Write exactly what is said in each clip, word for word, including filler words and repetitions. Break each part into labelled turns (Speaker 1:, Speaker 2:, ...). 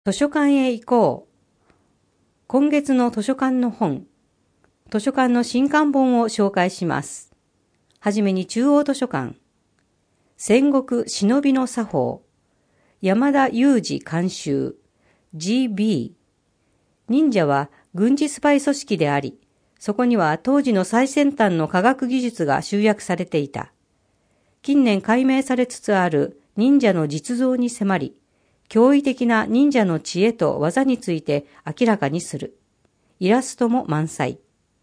Speaker 1: 図書館へ行こう。今月の図書館の本、図書館の新刊本を紹介します。はじめに中央図書館、戦国忍びの作法、山田裕二監修、ジービー。忍者は軍事スパイ組織であり、そこには当時の最先端の科学技術が集約されていた。近年解明されつつある忍者の実像に迫り、驚異的な忍者の知恵と技について明らかにする。イラストも満載。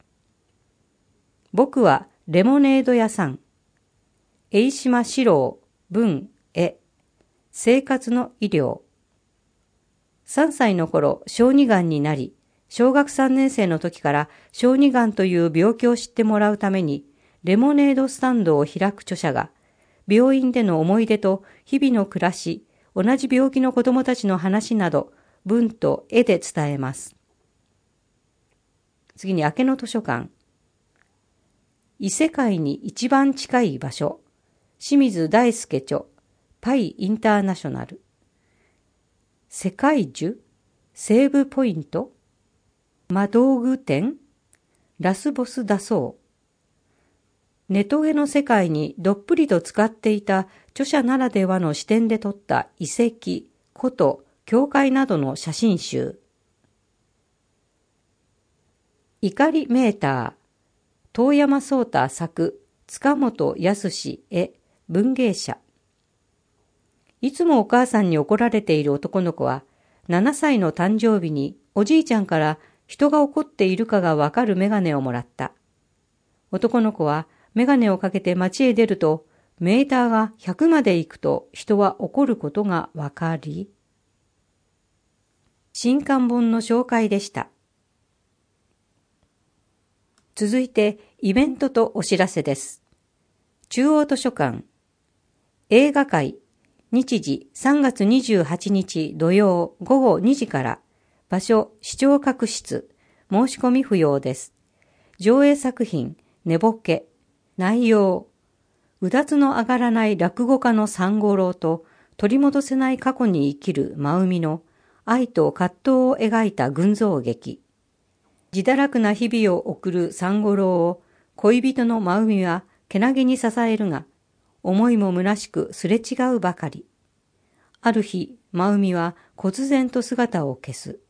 Speaker 1: 僕はレモネード屋さん。榮島四郎、文、絵。生活の医療。さんさいの頃、小児がんになり、小学さんねん生の時から小児がんという病気を知ってもらうために、レモネードスタンドを開く著者が、病院での思い出と日々の暮らし、同じ病気の子どもたちの話など、文と絵で伝えます。次に、明けの図書館。異世界に一番近い場所。清水大輔著、パイインターナショナル。世界樹、セーブポイント、魔道具店、ラスボスだそう。ネトゲの世界にどっぷりと使っていた著者ならではの視点で撮った遺跡、古都、教会などの写真集。怒りメーター、遠山壮太作、塚本康絵、文芸者。いつもお母さんに怒られている男の子は、ななさいの誕生日におじいちゃんから人が怒っているかがわかるメガネをもらった。男の子はメガネをかけて街へ出ると、メーターがひゃくまで行くと人は怒ることがわかり、新刊本の紹介でした。続いてイベントとお知らせです。中央図書館、映画会、日時さんがつにじゅうはちにち土曜ごごにじから、場所視聴覚室、申し込み不要です。上映作品、寝ぼけ、内容、うだつの上がらない落語家の三五郎と取り戻せない過去に生きる真海の愛と葛藤を描いた群像劇。自堕落な日々を送る三五郎を恋人の真海はけなげに支えるが、思いも虚しくすれ違うばかり。ある日、真海は忽然と姿を消す。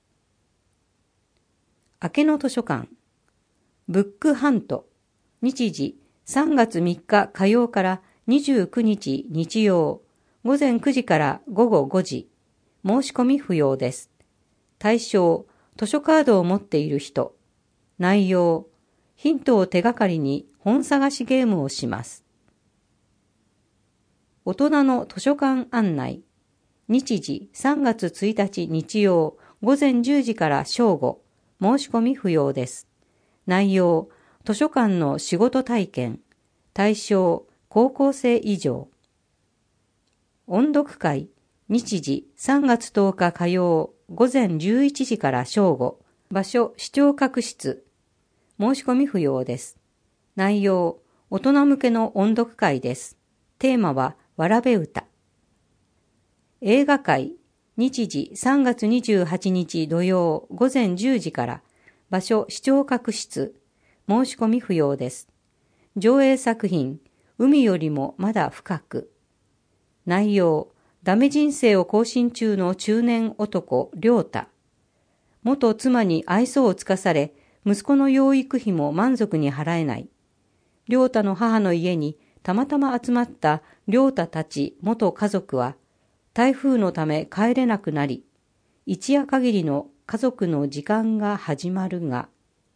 Speaker 1: 明けの図書館、ブックハント、日時さんがつみっか火曜からにじゅうくにち日曜、午前くじからごごごじ、申し込み不要です。対象、図書カードを持っている人。内容、ヒントを手がかりに本探しゲームをします。大人の図書館案内。日時さんがつついたち日曜、午前じゅうじから正午、申し込み不要です。内容、図書館の仕事体験。対象、高校生以上。音読会。日時さんがつとおか火曜、午前じゅういちじから正午。場所、視聴覚室。申し込み不要です。内容、大人向けの音読会です。テーマは、わらべ歌。映画会。日時さんがつにじゅうはちにち土曜、午前じゅうじから。場所、視聴覚室。申し込み不要です。上映作品、海よりもまだ深く。内容、ダメ人生を更新中の中年男、良太。元妻に愛想をつかされ、息子の養育費も満足に払えない。良太の母の家にたまたま集まった良太たち元家族は、台風のため帰れなくなり、一夜限りの家族の時間が始まるが、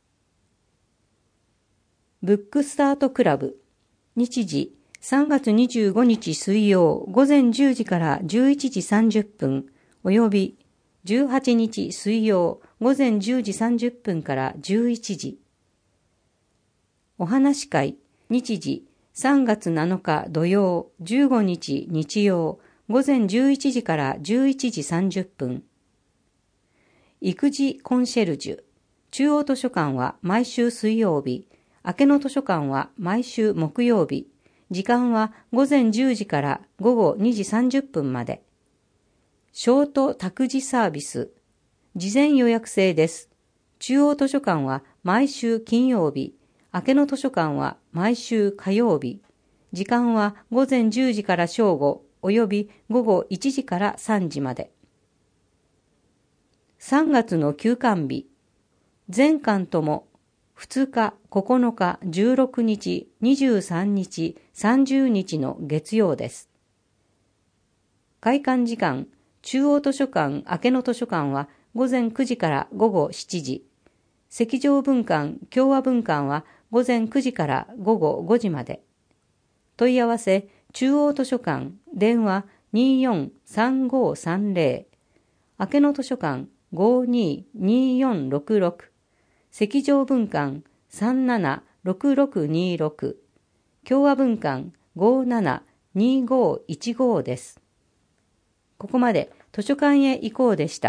Speaker 1: ブックスタートクラブ。日時さんがつにじゅうごにち水曜午前じゅうじからじゅういちじさんじゅっぷんおよびじゅうはちにち水曜午前じゅうじさんじゅっぷんからじゅういちじ。お話会。日時さんがつなのか土曜じゅうごにち日曜午前じゅういちじからじゅういちじさんじゅっぷん。育児コンシェルジュ。中央図書館は毎週水曜日、明けの図書館は毎週木曜日、時間は午前じゅうじからごごにじさんじゅっぷんまで。 ショート託児サービス。事前予約制です。中央図書館は毎週金曜日、明けの図書館は毎週火曜日。時間は午前じゅうじから正午、および午後いちじからさんじまで。さんがつの休館日。全館ともふつか、ここのか、じゅうろくにち、にじゅうさんにち、さんじゅうにちの月曜です。開館時間、中央図書館、明けの図書館は午前くじから午後しちじ。赤条文館、共和文館は午前くじから午後ごじまで。問い合わせ、中央図書館、電話 にーよんさんごさんぜろ。明けの図書館、ごーにーにーよんろくろく。赤条文館、さんななろくろくにーろく。共和文館、ごーななにーごーいちごです。ここまで図書館へ行こうでした。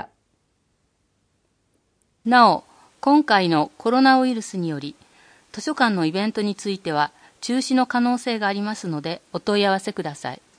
Speaker 2: なお、今回のコロナウイルスにより、図書館のイベントについては中止の可能性がありますのでお問い合わせください。